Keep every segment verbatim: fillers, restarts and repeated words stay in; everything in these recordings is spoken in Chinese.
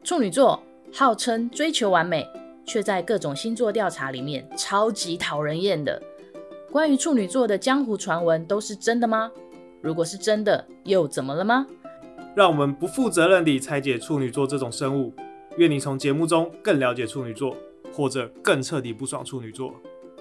处女座号称追求完美，却在各种星座调查里面超级讨人厌的。关于处女座的江湖传闻都是真的吗？如果是真的，又怎么了吗？ 让我们不负责任地拆解处女座这种生物，愿你从节目中更了解处女座，或者更彻底不爽处女座。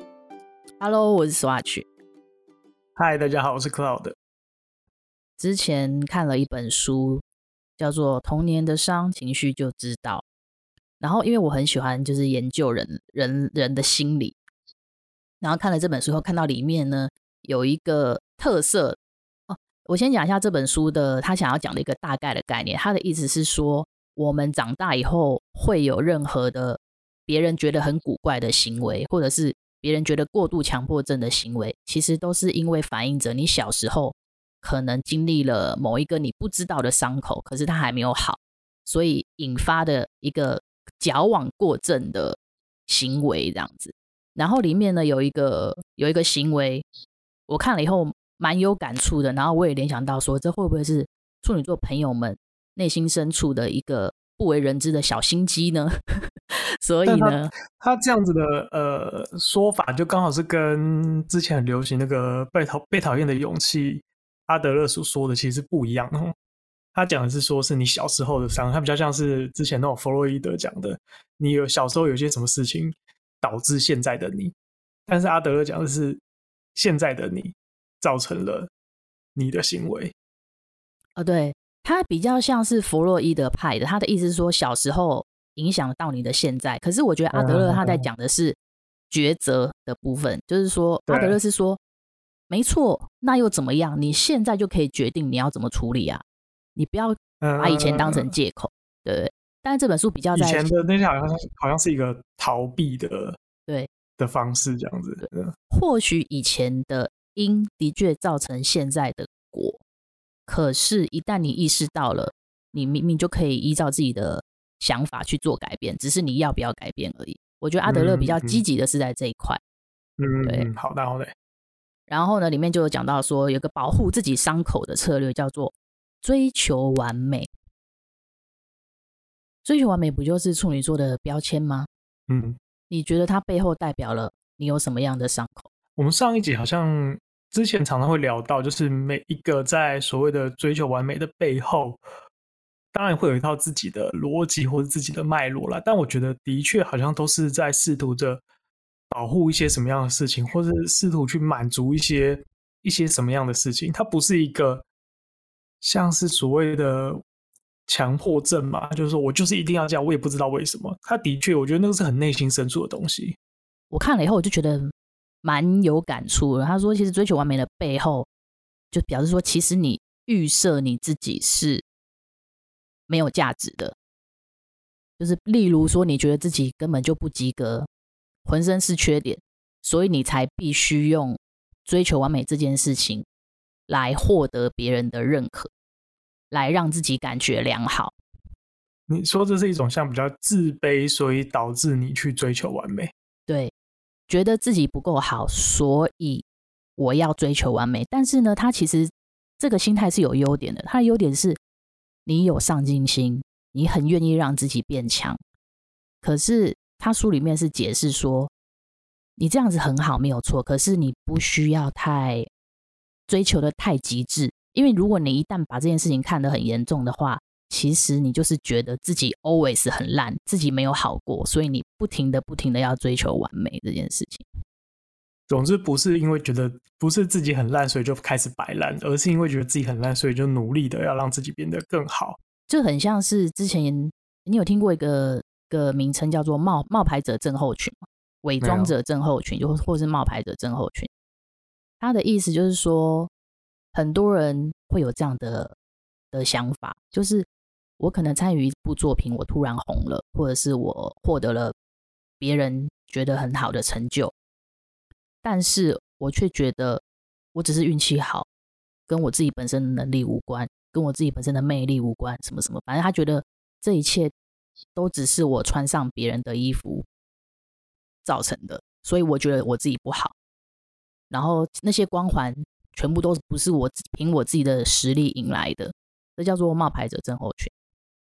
Hello， 我是 Swatch。 嗨，大家好，我是 Cloud。 之前看了一本书，叫做《童年的伤，情绪就知道》。然后，因为我很喜欢就是研究人人人的心理，然后看了这本书后，看到里面呢有一个特色哦。我先讲一下这本书的他想要讲的一个大概的概念。他的意思是说，我们长大以后会有任何的别人觉得很古怪的行为，或者是别人觉得过度强迫症的行为，其实都是因为反映着你小时候可能经历了某一个你不知道的伤口，可是它还没有好，所以引发的一个矫枉过正的行为这样子。然后里面呢有一个有一个行为，我看了以后蛮有感触的，然后我也联想到说，这会不会是处女座朋友们内心深处的一个不为人知的小心机呢？所以呢他, 他这样子的呃说法就刚好是跟之前很流行那个被讨被讨厌的勇气阿德勒所说的其实不一样。他讲的是说是你小时候的伤，他比较像是之前那种弗洛伊德讲的，你有小时候有些什么事情导致现在的你，但是阿德勒讲的是现在的你造成了你的行为。 哦，对，他比较像是弗洛伊德派的，他的意思是说小时候影响到你的现在。可是我觉得阿德勒他在讲的是抉择的部分，嗯、就是说阿德勒是说没错，那又怎么样，你现在就可以决定你要怎么处理啊，你不要把以前当成借口、嗯、对不对？但是这本书比较在以前的那些好像好像是一个逃避的对的方式这样子。 或许以前的因的确造成现在的果，可是一旦你意识到了，你明明就可以依照自己的想法去做改变，只是你要不要改变而已。我觉得阿德勒比较积极的是在这一块。 嗯， 对， 嗯好的好的。 然后呢，里面就有讲到说，有个保护自己伤口的策略叫做追求完美。追求完美不就是处女座的标签吗？ 嗯， 你觉得它背后代表了你有什么样的伤口？ 我们上一集好像之前常常会聊到，就是每一个在所谓的追求完美的背后，当然会有一套自己的逻辑或者自己的脉络啦，但我觉得的确好像都是在试图着保护一些什么样的事情，或者试图去满足一些一些什么样的事情。它不是一个像是所谓的强迫症嘛，就是说我就是一定要这样，我也不知道为什么。它的确我觉得那个是很内心深处的东西。 我看了以后我就觉得蛮有感触的。他说其实追求完美的背后就表示说，其实你预设你自己是没有价值的，就是例如说你觉得自己根本就不及格，浑身是缺点，所以你才必须用追求完美这件事情来获得别人的认可，来让自己感觉良好。 你说这是一种像比较自卑，所以导致你去追求完美。 对，觉得自己不够好，所以我要追求完美。但是呢，他其实这个心态是有优点的，他的优点是你有上进心，你很愿意让自己变强。可是他书里面是解释说，你这样子很好没有错，可是你不需要太追求的太极致，因为如果你一旦把这件事情看得很严重的话，其实你就是觉得自己 always 很烂，自己没有好过，所以你不停的不停的要追求完美这件事情。 总之不是因为觉得不是自己很烂所以就开始摆烂，而是因为觉得自己很烂所以就努力的要让自己变得更好。 就很像是之前你有听过一个个名称叫做 冒, 冒牌者症候群吗？伪装者症候群，就或是冒牌者症候群。他的意思就是说，很多人会有这样的的想法，就是我可能参与一部作品，我突然红了，或者是我获得了别人觉得很好的成就，但是我却觉得我只是运气好，跟我自己本身的能力无关，跟我自己本身的魅力无关，什么什么，反正他觉得这一切都只是我穿上别人的衣服造成的，所以我觉得我自己不好，然后那些光环全部都不是我凭我自己的实力赢来的，这叫做冒牌者症候群。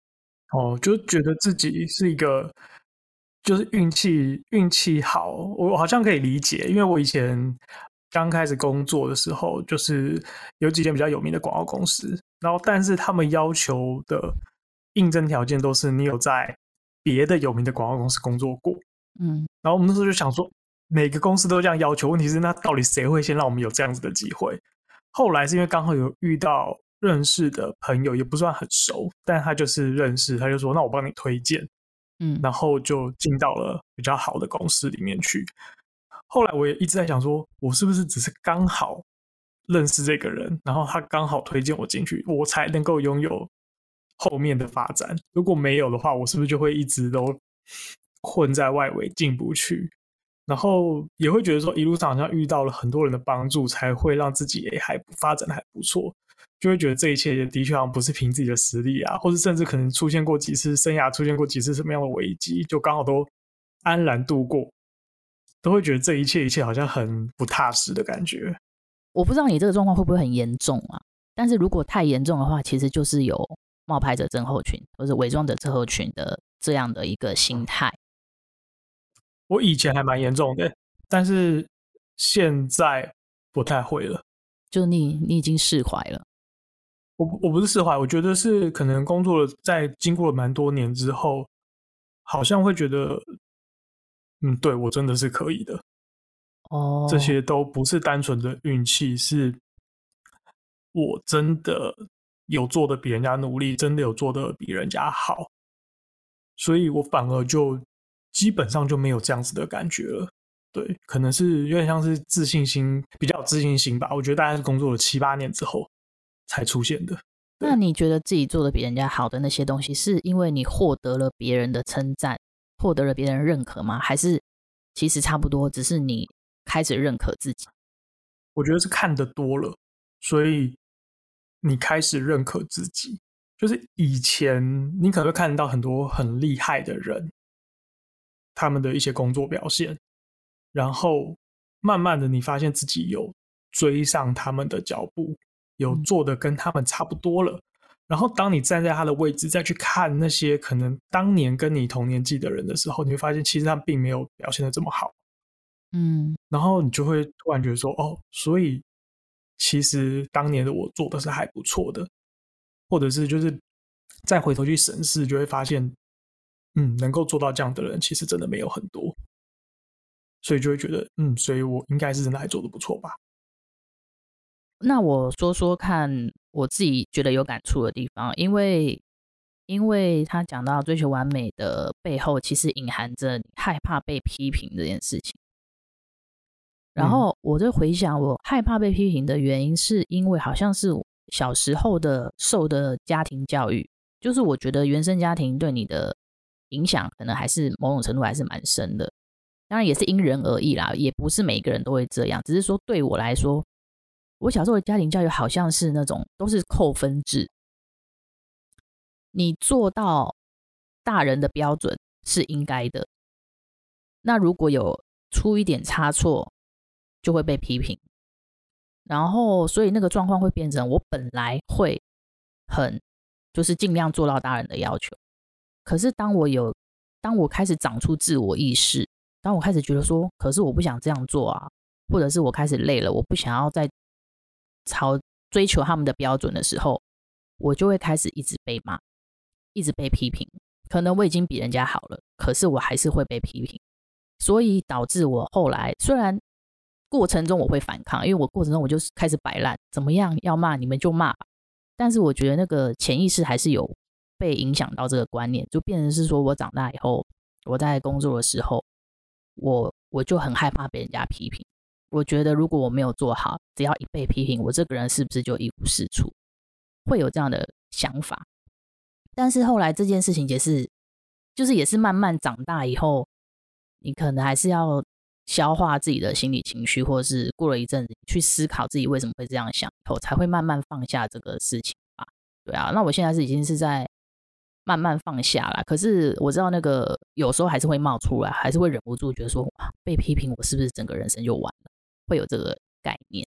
哦，就觉得自己是一个就是运气运气好，我好像可以理解，因为我以前刚开始工作的时候，就是有几间比较有名的广告公司，然后但是他们要求的应征条件都是你有在别的有名的广告公司工作过， 嗯， 然后我们那时候就想说，每个公司都这样要求，问题是那到底谁会先让我们有这样子的机会？后来是因为刚好有遇到认识的朋友，也不算很熟，但他就是认识，他就说那我帮你推荐， 嗯， 然后就进到了比较好的公司里面去。后来我也一直在想说，我是不是只是刚好认识这个人，然后他刚好推荐我进去，我才能够拥有后面的发展。如果没有的话，我是不是就会一直都混在外围进不去？然后也会觉得说，一路上好像遇到了很多人的帮助，才会让自己也还发展的还不错。就会觉得这一切的确好像不是凭自己的实力啊，或者甚至可能出现过几次生涯出现过几次什么样的危机，就刚好都安然度过，都会觉得这一切一切好像很不踏实的感觉。 我不知道你这个状况会不会很严重啊？但是如果太严重的话，其实就是有冒牌者症候群或者伪装者症候群的这样的一个心态。 我以前还蛮严重的，但是现在不太会了。 就你你已经释怀了。 我我不是释怀，我觉得是可能工作了，在经过了蛮多年之后，好像会觉得，嗯，对我真的是可以的。 哦， 这些都不是单纯的运气，是我真的有做的比人家努力，真的有做的比人家好，所以我反而就基本上就没有这样子的感觉了。对，可能是有点像是自信心，比较有自信心吧。我觉得大概是工作了七八年之后才出现的。 那你觉得自己做的比人家好的那些东西，是因为你获得了别人的称赞，获得了别人认可吗？还是其实差不多，只是你开始认可自己？ 我觉得是看得多了，所以你开始认可自己。就是以前你可能会看到很多很厉害的人，他们的一些工作表现，然后慢慢的你发现自己有追上他们的脚步，有做的跟他们差不多了。然后当你站在他的位置再去看那些可能当年跟你同年纪的人的时候，你会发现其实他们并没有表现得这么好。 嗯， 然后你就会突然觉得说，哦，所以其实当年的我做的是还不错的，或者是就是再回头去审视，就会发现，嗯，能够做到这样的人其实真的没有很多，所以就会觉得，嗯，所以我应该是真的还做得不错吧。 那我说说看我自己觉得有感触的地方，因为因为他讲到追求完美的背后，其实隐含着你害怕被批评这件事情。然后我就回想，我害怕被批评的原因，是因为好像是小时候的受的家庭教育，就是我觉得原生家庭对你的影响，可能还是某种程度还是蛮深的。当然也是因人而异啦，也不是每个人都会这样，只是说对我来说，我小时候的家庭教育好像是那种都是扣分制，你做到大人的标准是应该的，那如果有出一点差错，就会被批评。然后所以那个状况会变成我本来会很就是尽量做到大人的要求，可是当我有当我开始长出自我意识，当我开始觉得说可是我不想这样做啊，或者是我开始累了，我不想要再朝追求他们的标准的时候，我就会开始一直被骂，一直被批评。可能我已经比人家好了，可是我还是会被批评，所以导致我后来虽然过程中我会反抗，因为我过程中我就开始摆烂，怎么样要骂你们就骂吧，但是我觉得那个潜意识还是有被影响到这个观念，就变成是说我长大以后，我在工作的时候，我我就很害怕被人家批评。我觉得如果我没有做好，只要一被批评，我这个人是不是就一无是处？会有这样的想法。但是后来这件事情也是，就是也是慢慢长大以后，你可能还是要消化自己的心理情绪，或者是过了一阵子去思考自己为什么会这样想，以后才会慢慢放下这个事情吧。对啊，那我现在是已经是在慢慢放下了，可是我知道那个有时候还是会冒出来，还是会忍不住觉得说，哇，被批评我是不是整个人生就完了？会有这个概念。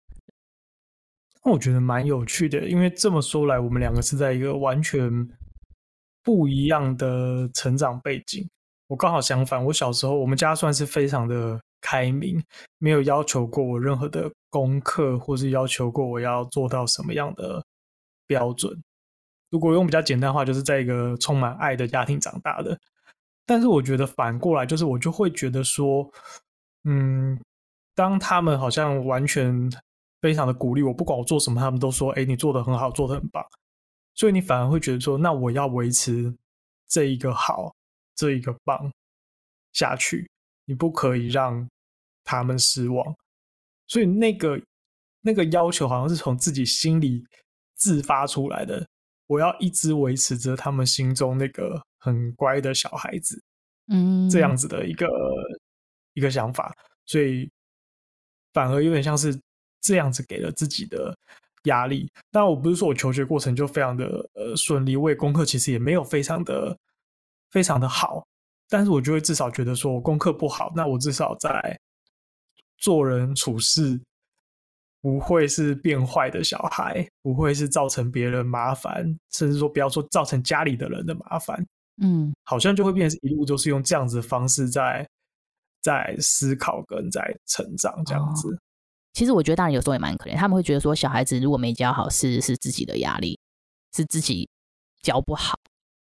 那我觉得蛮有趣的，因为这么说来，我们两个是在一个完全不一样的成长背景。我刚好相反，我小时候我们家算是非常的开明，没有要求过我任何的功课，或是要求过我要做到什么样的标准。如果用比较简单的话，就是在一个充满爱的家庭长大的。但是我觉得反过来，就是我就会觉得说，嗯，当他们好像完全非常的鼓励我，不管我做什么，他们都说，哎，你做得很好，做得很棒。所以你反而会觉得说，那我要维持这一个好，这一个棒下去，你不可以让他们失望。所以那个那个要求好像是从自己心里自发出来的，我要一直维持着他们心中那个很乖的小孩子，嗯，这样子的一个一个想法，所以反而有点像是这样子给了自己的压力。当然我不是说我求学过程就非常的呃顺利，我也功课其实也没有非常的非常的好，但是我就会至少觉得说我功课不好，那我至少在做人处事不会是变坏的小孩，不会是造成别人麻烦，甚至说不要说造成家里的人的麻烦。嗯，好像就会变成一路都是用这样子的方式在在思考跟在成长这样子。哦， 其实我觉得大人有时候也蛮可怜，他们会觉得说小孩子如果没教好是是自己的压力，是自己教不好。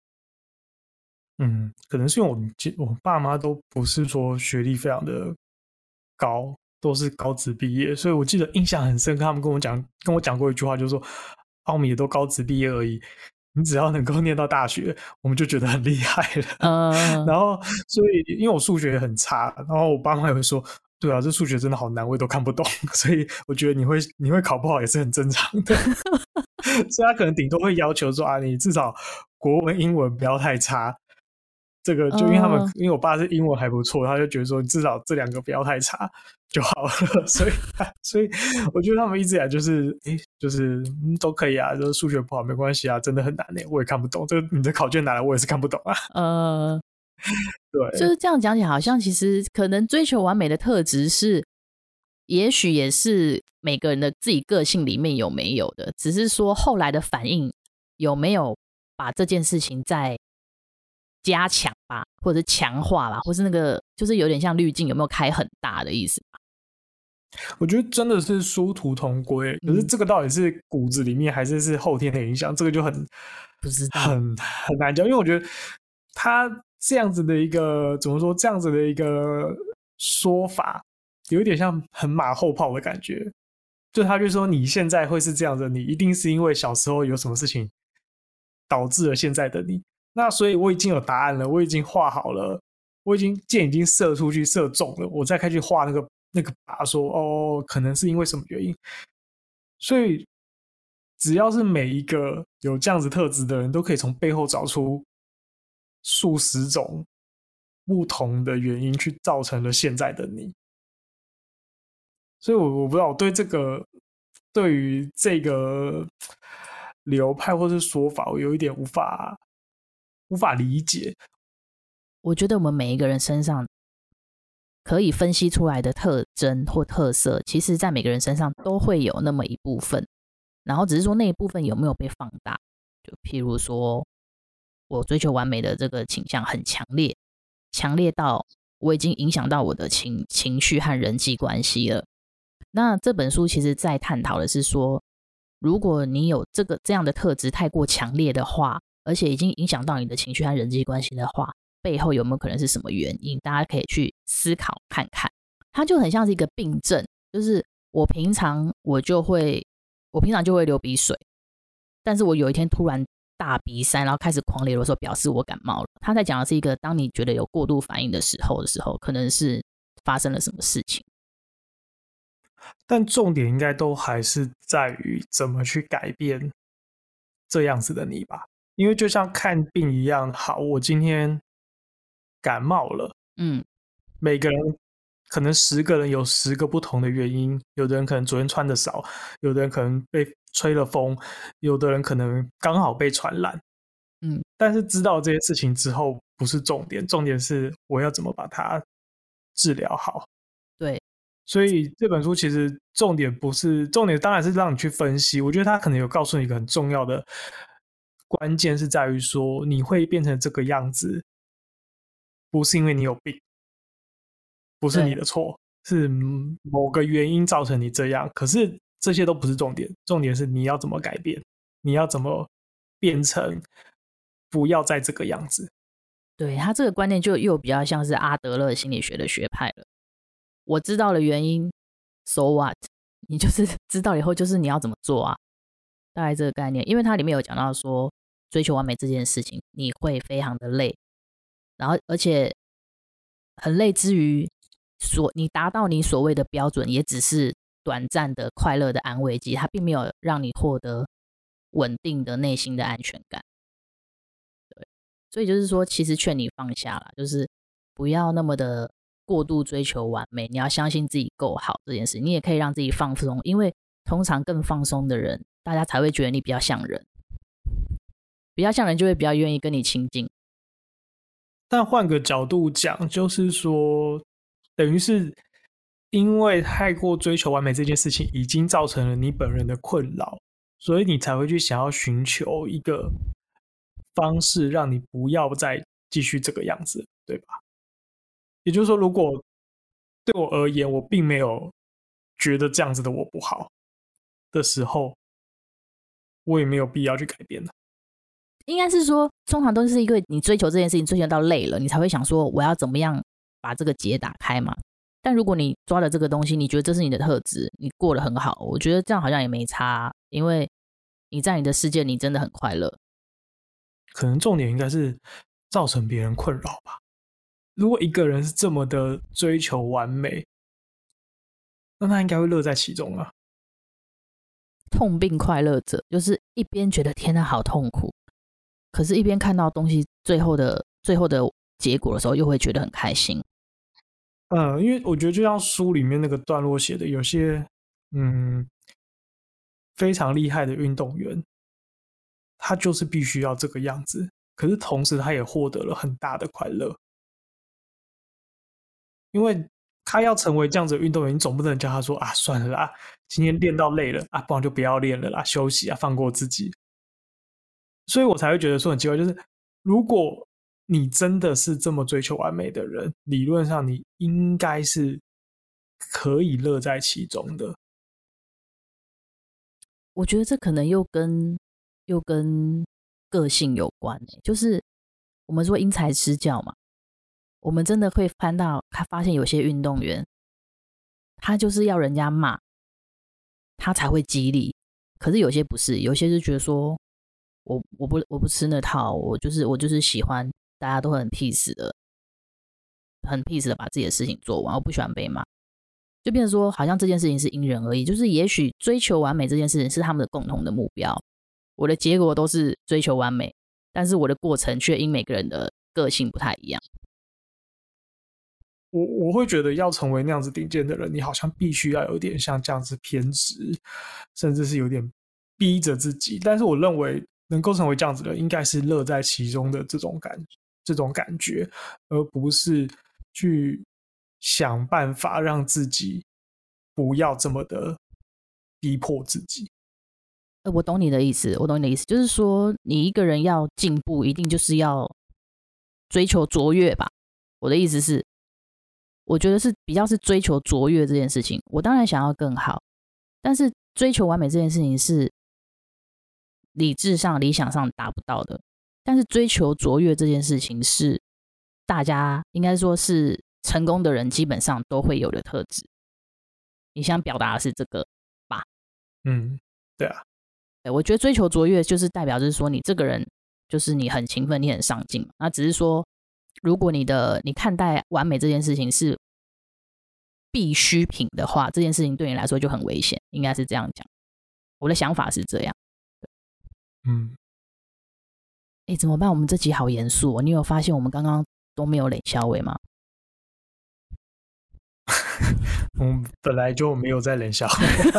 嗯，可能是因为我我爸妈都不是说学历非常的高，都是高职毕业，所以我记得印象很深刻，他们跟我讲跟我讲过一句话，就是说我们也都高职毕业而已，你只要能够念到大学，我们就觉得很厉害了。嗯，然后所以因为我数学很差，然后我爸妈也会说，对啊，这数学真的好难，我也都看不懂，所以我觉得你会你会考不好也是很正常的。所以他可能顶多会要求说啊，你至少国文英文不要太差。这个就因为他们、uh, 因为我爸是英文还不错，他就觉得说至少这两个不要太差就好了。所以所以我觉得他们一直以来就是诶就是、嗯、都可以啊，就是数学不好没关系啊，真的很难耶，我也看不懂，这个你的考卷拿来我也是看不懂啊。呃、uh, 对， 就是这样讲起来好像其实可能追求完美的特质是也许也是每个人的自己个性里面有没有的，只是说后来的反应有没有把这件事情在加强吧，或者强化吧，或是那个就是有点像滤镜有没有开很大的意思吧。 我觉得真的是殊途同归，可是这个到底是骨子里面还是是后天的影响，这个就很不知道， 很很难讲。因为我觉得他这样子的一个怎么说，这样子的一个说法有一点像很马后炮的感觉，就他就说你现在会是这样的，你一定是因为小时候有什么事情导致了现在的你。那所以我已经有答案了，我已经画好了，我已经箭已经射出去射中了，我再开始画那个那个靶，说哦可能是因为什么原因。所以只要是每一个有这样子特质的人都可以从背后找出数十种不同的原因去造成了现在的你。所以我我不知道我对这个对于这个流派或是说法我有一点无法无法理解。 我觉得我们每一个人身上可以分析出来的特征或特色，其实在每个人身上都会有那么一部分，然后只是说那一部分有没有被放大。就譬如说我追求完美的这个倾向很强烈，强烈到我已经影响到我的情情绪和人际关系了。那这本书其实在探讨的是说，如果你有这个这样的特质太过强烈的话，而且已经影响到你的情绪和人际关系的话，背后有没有可能是什么原因？大家可以去思考看看。它就很像是一个病症，就是我平常我就会我平常就会流鼻水，但是我有一天突然大鼻塞，然后开始狂流的时候，表示我感冒了。他在讲的是一个当你觉得有过度反应的时候的时候，可能是发生了什么事情。 但重点应该都还是在于怎么去改变这样子的你吧。因为就像看病一样，好，我今天感冒了，嗯，每个人可能十个人有十个不同的原因，有的人可能昨天穿的少，有的人可能被吹了风，有的人可能刚好被传染，嗯，但是知道这些事情之后不是重点，重点是我要怎么把它治疗好。 对， 所以这本书其实重点不是重点，当然是让你去分析。我觉得他可能有告诉你一个很重要的关键是在于说，你会变成这个样子，不是因为你有病，不是你的错，是某个原因造成你这样。可是这些都不是重点，重点是你要怎么改变，你要怎么变成不要再这个样子。 对，他这个观念就又比较像是阿德勒心理学的学派了。我知道了原因 ，so what？ 你就是知道以后，就是你要怎么做啊？大概这个概念，因为它里面有讲到说，追求完美这件事情，你会非常的累，然后而且很累之余，所你达到你所谓的标准，也只是短暂的快乐的安慰剂，它并没有让你获得稳定的内心的安全感。对，所以就是说，其实劝你放下啦，就是不要那么的过度追求完美，你要相信自己够好这件事，你也可以让自己放松，因为通常更放松的人，大家才会觉得你比较像人，比较像人就会比较愿意跟你亲近。 但换个角度讲，就是说，等于是因为太过追求完美这件事情，已经造成了你本人的困扰，所以你才会去想要寻求一个方式，让你不要再继续这个样子，对吧？也就是说，如果对我而言，我并没有觉得这样子的我不好的时候，我也没有必要去改变了。 应该是说，通常都是因为你追求这件事情追求到累了，你才会想说我要怎么样把这个结打开嘛。但如果你抓了这个东西，你觉得这是你的特质，你过得很好，我觉得这样好像也没差，因为你在你的世界你真的很快乐。 可能重点应该是造成别人困扰吧。如果一个人是这么的追求完美，那他应该会乐在其中啊。 痛并快乐着，就是一边觉得天哪好痛苦，可是一边看到东西最后的最后的结果的时候，又会觉得很开心。 嗯，因为我觉得就像书里面那个段落写的，有些嗯非常厉害的运动员，他就是必须要这个样子，可是同时他也获得了很大的快乐，因为他要成为这样子的运动员，你总不能叫他说啊算了啦，今天练到累了啊，不然就不要练了啦，休息啊，放过自己。所以我才会觉得说很奇怪，就是如果你真的是这么追求完美的人，理论上你应该是可以乐在其中的。 我觉得这可能又跟又跟个性有关、欸、就是我们说因材施教嘛，我们真的会看到他发现有些运动员他就是要人家骂他才会激励，可是有些不是，有些就觉得说我我不我不吃那套，我就是我就是喜欢大家都很 peace 的很 peace 的把自己的事情做完，我不喜欢被骂，就变成说好像这件事情是因人而异，就是也许追求完美这件事情是他们的共同的目标，我的结果都是追求完美，但是我的过程却因每个人的个性不太一样。 我我会觉得要成为那样子顶尖的人，你好像必须要有点像这样子偏执，甚至是有点逼着自己。但是我认为能够成为这样子的人，应该是乐在其中的这种感这种感觉，而不是去想办法让自己不要这么的逼迫自己。 呃，我懂你的意思，我懂你的意思，就是说你一个人要进步，一定就是要追求卓越吧。我的意思是，我觉得是比较是追求卓越这件事情。我当然想要更好，但是追求完美这件事情是理智上、理想上达不到的。但是追求卓越这件事情是大家应该说是成功的人基本上都会有的特质。你想表达的是这个吧？ 嗯，对啊。 对，我觉得追求卓越就是代表就是说你这个人就是你很勤奋，你很上进。那只是说，如果你的你看待完美这件事情是必需品的话，这件事情对你来说就很危险，应该是这样讲。我的想法是这样。 嗯， 哎，怎么办？我们这集好严肃哦！你有发现我们刚刚都没有冷笑话吗？ 我们本来就没有在冷笑话。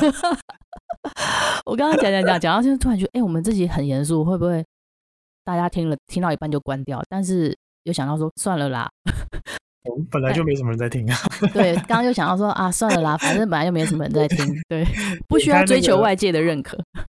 我刚刚讲讲讲讲到现在，突然觉得，哎，我们这集很严肃，会不会大家听了听到一半就关掉？但是又想到说，算了啦。 我们本来就没什么人在听啊。 对，刚刚又想到说啊，算了啦，反正本来就没什么人在听，对，不需要追求外界的认可。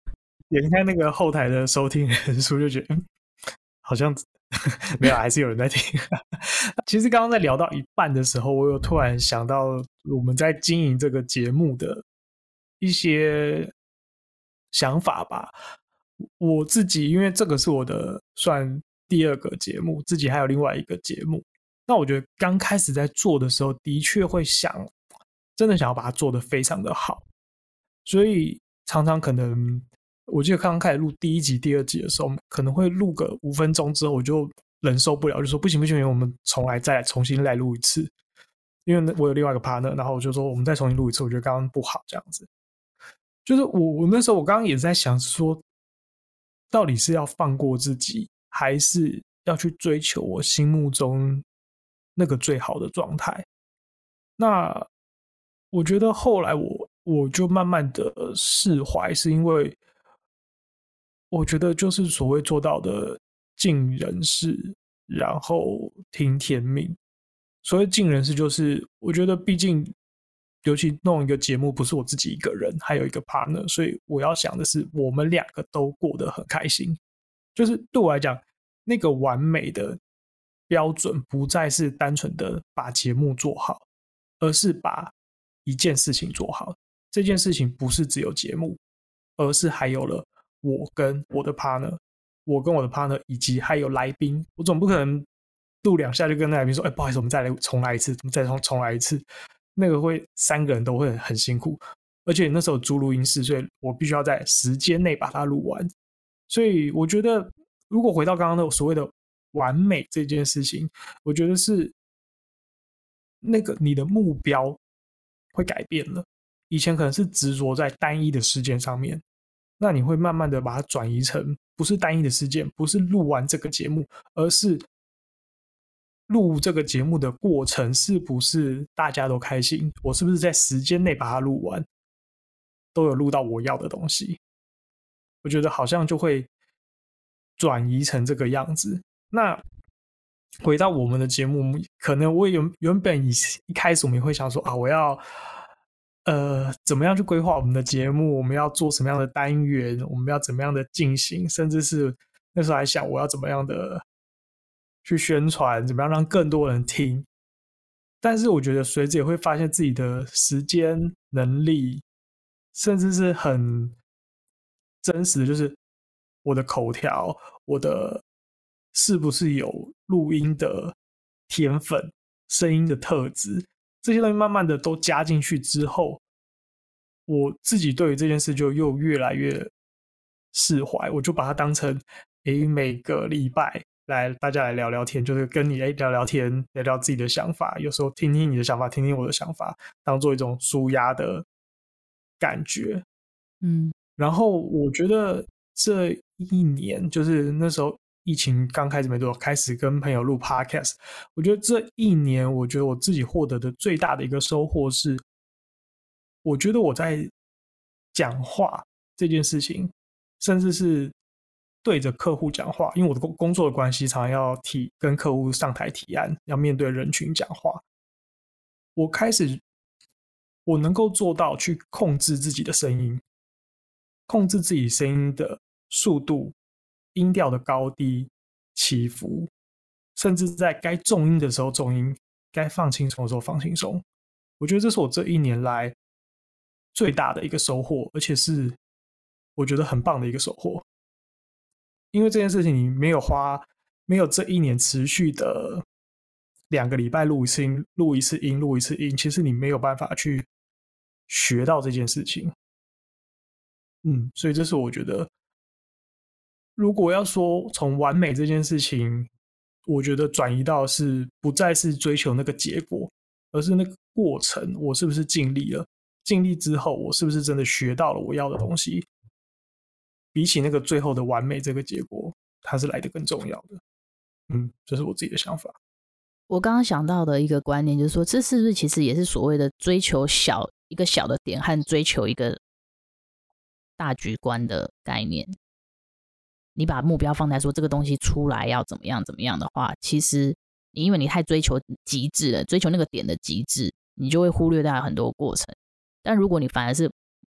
点开那个后台的收听人数，就觉得、嗯、好像没有，还是有人在听。其实刚刚在聊到一半的时候，我有突然想到我们在经营这个节目的一些想法吧。我自己因为这个是我的算第二个节目，自己还有另外一个节目，那我觉得刚开始在做的时候的确会想真的想要把它做得非常的好，所以常常可能我记得刚刚开始录第一集第二集的时候，可能会录个五分钟之后我就忍受不了，就说不行不行，我们重来再重新来录一次，因为我有另外一个 partner， 然后我就说我们再重新录一次，我觉得刚刚不好这样子。就是我我那时候我刚刚也在想说，到底是要放过自己，还是要去追求我心目中那个最好的状态。那我觉得后来我我就慢慢的释怀，是因为我觉得就是所谓做到的尽人事，然后听天命。所谓尽人事就是我觉得毕竟尤其弄一个节目不是我自己一个人，还有一个 partner， 所以我要想的是我们两个都过得很开心。就是对我来讲，那个完美的标准不再是单纯的把节目做好，而是把一件事情做好。这件事情不是只有节目，而是还有了我跟我的 partner， 我跟我的 partner 以及还有来宾。我总不可能录两下就跟来宾说，哎，不好意思，我们再来重来一次，我们再重重来一次。那个会三个人都会很辛苦，而且那时候租录音室，所以我必须要在时间内把它录完。所以我觉得如果回到刚刚的所谓的完美这件事情，我觉得是那个你的目标会改变了。以前可能是执着在单一的事件上面，那你会慢慢的把它转移成不是单一的事件，不是录完这个节目，而是录这个节目的过程是不是大家都开心，我是不是在时间内把它录完，都有录到我要的东西。我觉得好像就会转移成这个样子。那回到我们的节目，可能我原原本一开始我们也会想说啊，我要呃怎么样去规划我们的节目，我们要做什么样的单元，我们要怎么样的进行，甚至是那时候还想我要怎么样的去宣传，怎么样让更多人听。但是我觉得随着也会发现自己的时间能力，甚至是很真实的，就是我的口条，我的是不是有录音的天分，声音的特质，这些东西慢慢的都加进去之后，我自己对于这件事就又越来越释怀。我就把它当成诶每个礼拜来大家来聊聊天，就是跟你聊聊天，聊聊自己的想法，有时候听听你的想法，听听我的想法，当做一种抒压的感觉。 嗯， 然后我觉得这一年，就是那时候疫情刚开始没多久，开始跟朋友录 podcast， 我觉得这一年我觉得我自己获得的最大的一个收获是，我觉得我在讲话这件事情，甚至是对着客户讲话，因为我的工作的关系，常常要提跟客户上台提案，要面对人群讲话。我开始我能够做到去控制自己的声音，控制自己声音的速度、音调的高低、起伏，甚至在该重音的时候重音，该放轻松的时候放轻松。我觉得这是我这一年来最大的一个收获，而且是我觉得很棒的一个收获。因为这件事情你没有花，没有这一年持续的两个礼拜录一次音，录一次音，录一次音，其实你没有办法去学到这件事情。嗯，所以这是我觉得，如果要说从完美这件事情，我觉得转移到是不再是追求那个结果，而是那个过程，我是不是尽力了？尽力之后，我是不是真的学到了我要的东西？比起那个最后的完美这个结果，它是来得更重要的。嗯，这是我自己的想法。 我刚刚想到的一个观念就是说，这是不是其实也是所谓的追求小一个小的点和追求一个大局观的概念？你把目标放在说这个东西出来要怎么样怎么样的话，其实你因为你太追求极致了，追求那个点的极致，你就会忽略掉很多过程。但如果你反而是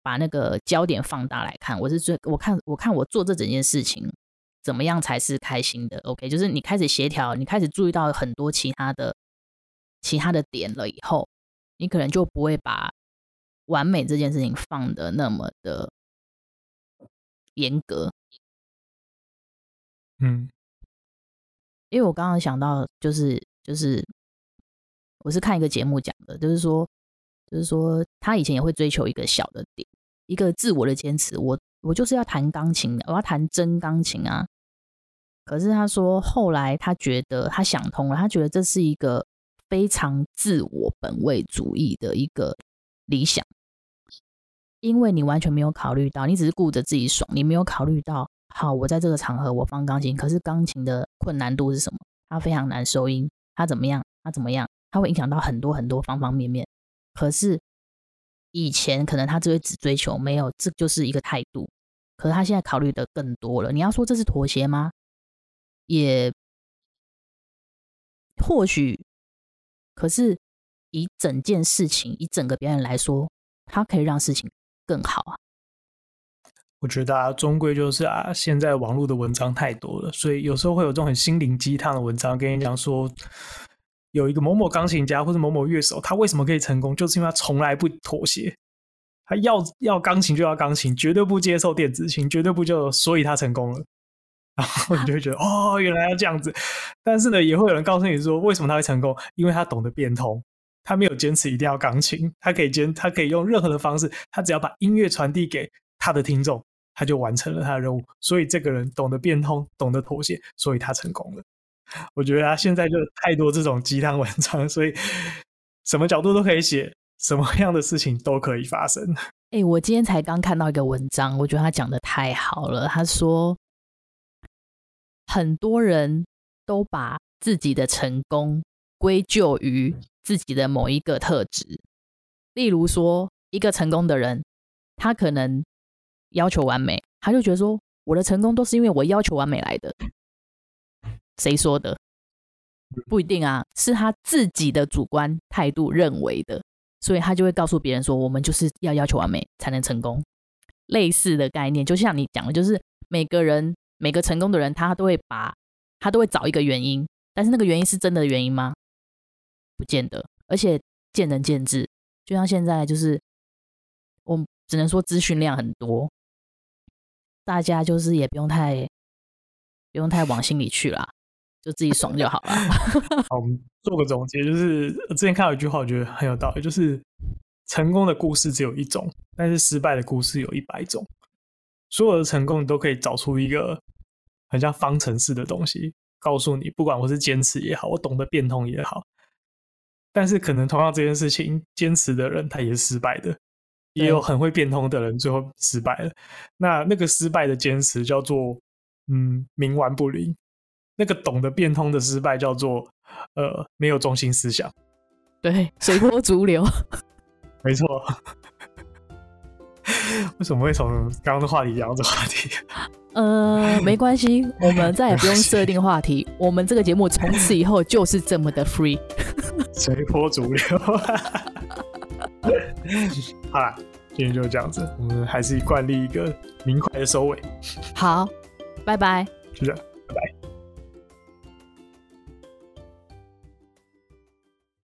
把那个焦点放大来看，我是最我看我看我做这整件事情怎么样才是开心的。 OK， 就是你开始协调，你开始注意到很多其他的其他的点了以后，你可能就不会把完美这件事情放得那么的严格。 嗯， 因为我刚刚想到就是就是我是看一个节目讲的，就是说就是说他以前也会追求一个小的点，一个自我的坚持，我我就是要弹钢琴，我要弹真钢琴啊。可是他说后来他觉得他想通了，他觉得这是一个非常自我本位主义的一个理想，因为你完全没有考虑到，你只是顾着自己爽，你没有考虑到好我在这个场合我放钢琴，可是钢琴的困难度是什么，它非常难收音，它怎么样它怎么样，它会影响到很多很多方方面面。可是以前可能他只会只追求没有，这就是一个态度，可是他现在考虑的更多了。你要说这是妥协吗？也或许，可是以整件事情以整个表演来说，它可以让事情更好啊。 我觉得啊，终归就是啊，现在网络的文章太多了，所以有时候会有这种很心灵鸡汤的文章跟你讲说，有一个某某钢琴家或者某某乐手，他为什么可以成功，就是因为他从来不妥协，他要要钢琴就要钢琴，绝对不接受电子琴，绝对不就，所以他成功了。然后你就会觉得哦，原来要这样子。但是呢，也会有人告诉你说，为什么他会成功？因为他懂得变通，他没有坚持一定要钢琴，他可以坚，他可以用任何的方式，他只要把音乐传递给他的听众，他就完成了他的任务。所以这个人懂得变通，懂得妥协，所以他成功了。我觉得他现在就太多这种鸡汤文章，所以什么角度都可以写，什么样的事情都可以发生。 欸，我今天才刚看到一个文章，我觉得他讲的太好了。他说很多人都把自己的成功归咎于自己的某一个特质，例如说一个成功的人，他可能要求完美，他就觉得说我的成功都是因为我要求完美来的。谁说的？不一定啊，是他自己的主观态度认为的，所以他就会告诉别人说我们就是要要求完美才能成功。类似的概念就像你讲的，就是每个人每个成功的人他都会把他都会找一个原因，但是那个原因是真的原因吗？不见得，而且见仁见智。就像现在就是我只能说资讯量很多，大家就是也不用太不用太往心里去啦，就自己爽就好了。 好，我们做个总结，就是之前看到一句话我觉得很有道理，就是成功的故事只有一种，但是失败的故事有一百种。所有的成功你都可以找出一个很像方程式的东西，告诉你不管我是坚持也好，我懂得变通也好，但是可能同样这件事情坚持的人他也是失败的，也有很会变通的人最后失败了。那那个失败的坚持叫做嗯冥顽不灵，那个懂得变通的失败叫做呃没有中心思想。 对，随波逐流。 没错。为什么会从刚刚的话题讲到这话题？ 呃，没关系，我们再也不用设定话题，我们这个节目从此以后就是这么的 free， 随波逐流。好啦，今天就这样子，我们还是惯例一个明快的收尾。 好，拜拜， 就这样。